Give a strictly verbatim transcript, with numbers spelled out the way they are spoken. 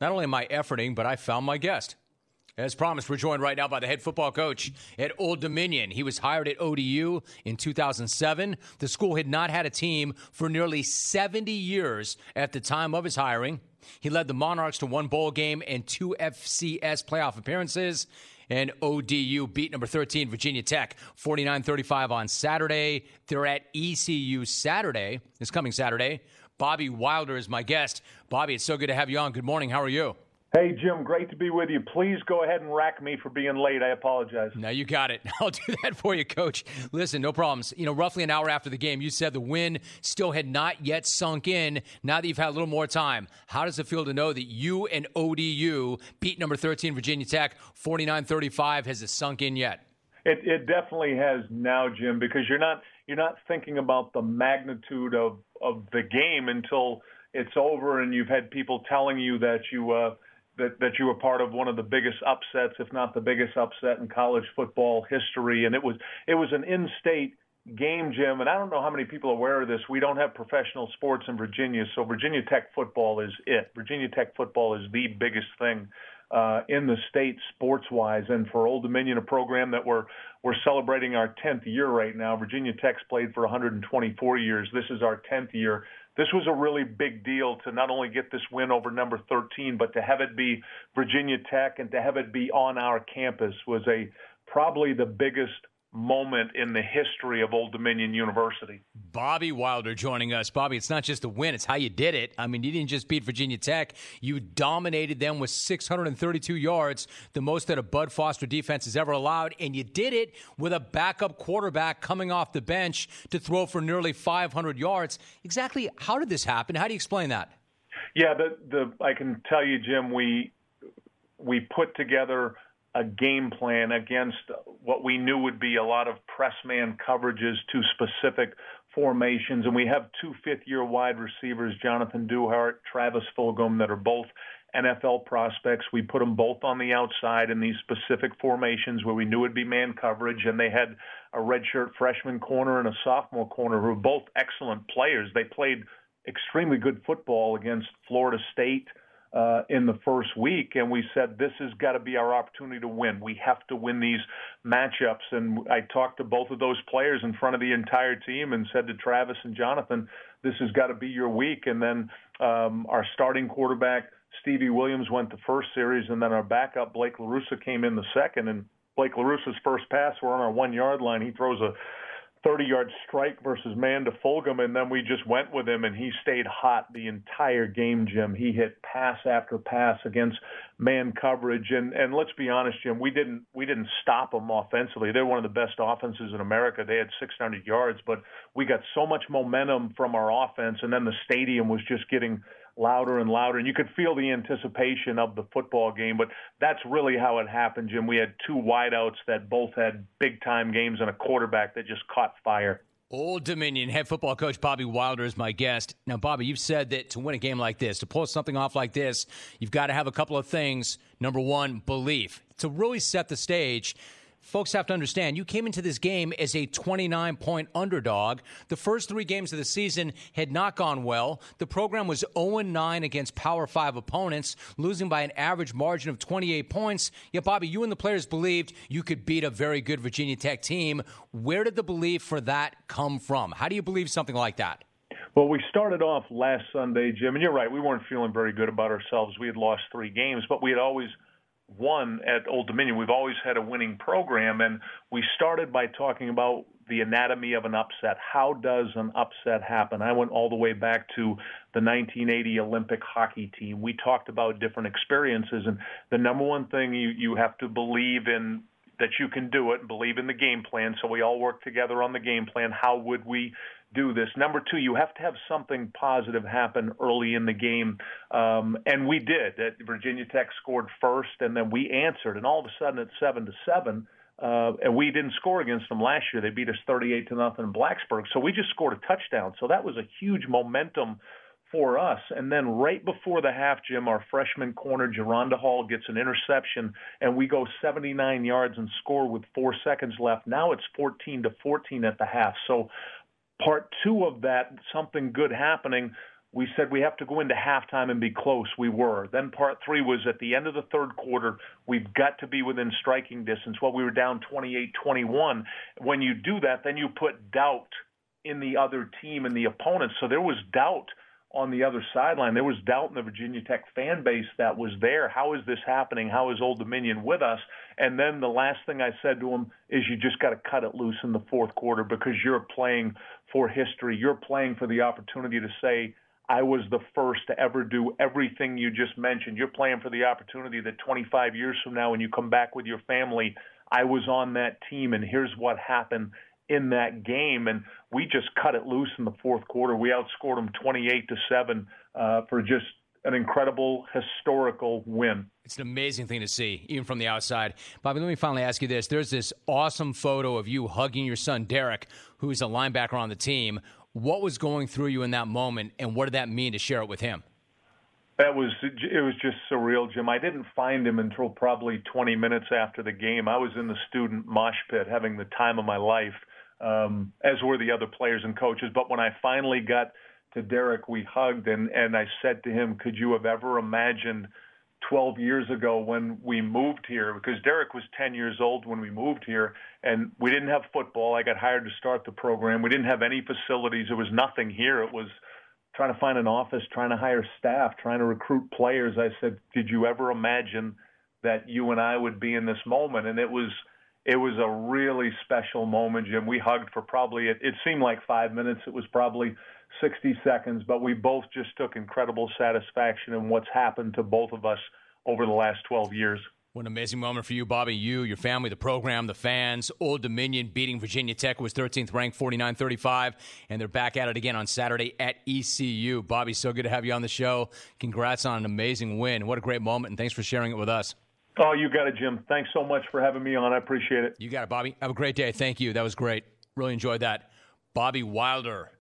Not only am I efforting, but I found my guest. As promised, we're joined right now by the head football coach at Old Dominion. He was hired at O D U in two thousand seven. The school had not had a team for nearly seventy years at the time of his hiring. He led the Monarchs to one bowl game and two F C S playoff appearances. And O D U beat number thirteen, Virginia Tech, forty-nine thirty-five on Saturday. They're at E C U Saturday, this coming Saturday. Bobby Wilder is my guest. Bobby, it's so good to have you on. Good morning. How are you? Hey, Jim, great to be with you. Please go ahead and rack me for being late. I apologize. No, you got it. I'll do that for you, Coach. Listen, no problems. You know, roughly an hour after the game, you said the win still had not yet sunk in. Now that you've had a little more time, how does it feel to know that you and O D U beat number thirteen, Virginia Tech, forty-nine thirty-five? Has it sunk in yet? It, it definitely has now, Jim, because you're not you're not thinking about the magnitude of, of the game until it's over and you've had people telling you that you uh, – That, that you were part of one of the biggest upsets, if not the biggest upset in college football history. And it was it was an in-state game, Jim. And I don't know how many people are aware of this. We don't have professional sports in Virginia, so Virginia Tech football is it. Virginia Tech football is the biggest thing uh, in the state sports-wise. And for Old Dominion, a program that we're we're celebrating our tenth year right now. Virginia Tech's played for one hundred twenty-four years. This is our tenth year. This was a really big deal to not only get this win over number thirteen, but to have it be Virginia Tech and to have it be on our campus was a probably the biggest moment in the history of Old Dominion University. Bobby Wilder joining us. Bobby, it's not just a win, it's how you did it. I mean, you didn't just beat Virginia Tech. You dominated them with six hundred thirty-two yards, the most that a Bud Foster defense has ever allowed, and you did it with a backup quarterback coming off the bench to throw for nearly five hundred yards. Exactly how did this happen? How do you explain that? Yeah, the, the I can tell you, Jim, we we put together a game plan against what we knew would be a lot of press man coverages to specific formations. And we have two fifth-year wide receivers, Jonathan Duhart, Travis Fulgham, that are both N F L prospects. We put them both on the outside in these specific formations where we knew it'd be man coverage, and they had a redshirt freshman corner and a sophomore corner who were both excellent players. They played extremely good football against Florida State Uh, in the first week, and we said this has got to be our opportunity to win. We have to win these matchups, and I talked to both of those players in front of the entire team and said to Travis and Jonathan, this has got to be your week. And then um, our starting quarterback, Stevie Williams, went the first series, and then our backup, Blake LaRussa, came in the second, and Blake LaRussa's first pass, we're on our one-yard line. He throws a thirty-yard strike versus man to Fulgham, and then we just went with him, and he stayed hot the entire game, Jim. He hit pass after pass against man coverage, and and let's be honest, Jim, we didn't we didn't stop them offensively. They're one of the best offenses in America. They had six hundred yards, but we got so much momentum from our offense, and then the stadium was just getting louder and louder, and you could feel the anticipation of the football game. But that's really how it happened, Jim. We had two wideouts that both had big-time games and a quarterback that just caught fire. Old Dominion head football coach Bobby Wilder is my guest. Now, Bobby, you've said that to win a game like this, to pull something off like this, you've got to have a couple of things. Number one, belief. To really set the stage, folks have to understand, you came into this game as a twenty-nine point underdog. The first three games of the season had not gone well. The program was oh and nine against Power five opponents, losing by an average margin of twenty-eight points. Yet, Bobby, you and the players believed you could beat a very good Virginia Tech team. Where did the belief for that come from? How do you believe something like that? Well, we started off last Sunday, Jim, and you're right, we weren't feeling very good about ourselves. We had lost three games, but we had always won at Old Dominion. We've always had a winning program, and we started by talking about the anatomy of an upset. How does an upset happen? I went all the way back to the nineteen eighty Olympic hockey team. We talked about different experiences, and the number one thing you, you have to believe in that you can do it and believe in the game plan. So we all work together on the game plan. How would we do this? Number two, you have to have something positive happen early in the game. Um, and we did. Virginia Tech scored first, and then we answered. And all of a sudden it's seven to seven. Uh, and we didn't score against them last year. They beat us thirty-eight to nothing in Blacksburg. So we just scored a touchdown. So that was a huge momentum for us. And then right before the half, Jim, our freshman corner, Geronda Hall, gets an interception, and we go seventy-nine yards and score with four seconds left. Now it's fourteen to fourteen at the half. So part two of that, something good happening, we said we have to go into halftime and be close. We were. Then part three was at the end of the third quarter, we've got to be within striking distance. Well, we were down twenty-eight twenty-one. When you do that, then you put doubt in the other team and the opponent. So there was doubt on the other sideline. There was doubt in the Virginia Tech fan base that was there. How is this happening? How is Old Dominion with us? And then the last thing I said to him is you just got to cut it loose in the fourth quarter because you're playing for history. You're playing for the opportunity to say, I was the first to ever do everything you just mentioned. You're playing for the opportunity that twenty-five years from now when you come back with your family, I was on that team and here's what happened in that game. And we just cut it loose in the fourth quarter. We outscored them twenty-eight to seven uh, for just an incredible, historical win. It's an amazing thing to see, even from the outside. Bobby, let me finally ask you this. There's this awesome photo of you hugging your son, Derek, who's a linebacker on the team. What was going through you in that moment, and what did that mean to share it with him? That was it was just surreal, Jim. I didn't find him until probably twenty minutes after the game. I was in the student mosh pit having the time of my life, um, as were the other players and coaches. But when I finally got to Derek, we hugged, and, and I said to him, could you have ever imagined twelve years ago when we moved here? Because Derek was ten years old when we moved here, and we didn't have football. I got hired to start the program. We didn't have any facilities. There was nothing here. It was trying to find an office, trying to hire staff, trying to recruit players. I said, did you ever imagine that you and I would be in this moment? And it was it was a really special moment, Jim. We hugged for probably, it, it seemed like five minutes. It was probably sixty seconds, but we both just took incredible satisfaction in what's happened to both of us over the last twelve years. What an amazing moment for you, Bobby. You, your family, the program, the fans. Old Dominion beating Virginia Tech, was thirteenth ranked, forty-nine thirty-five, and they're back at it again on Saturday at E C U. Bobby, so good to have you on the show. Congrats on an amazing win. What a great moment, and thanks for sharing it with us. Oh, you got it, Jim. Thanks so much for having me on. I appreciate it. You got it, Bobby. Have a great day. Thank you. That was great. Really enjoyed that. Bobby Wilder.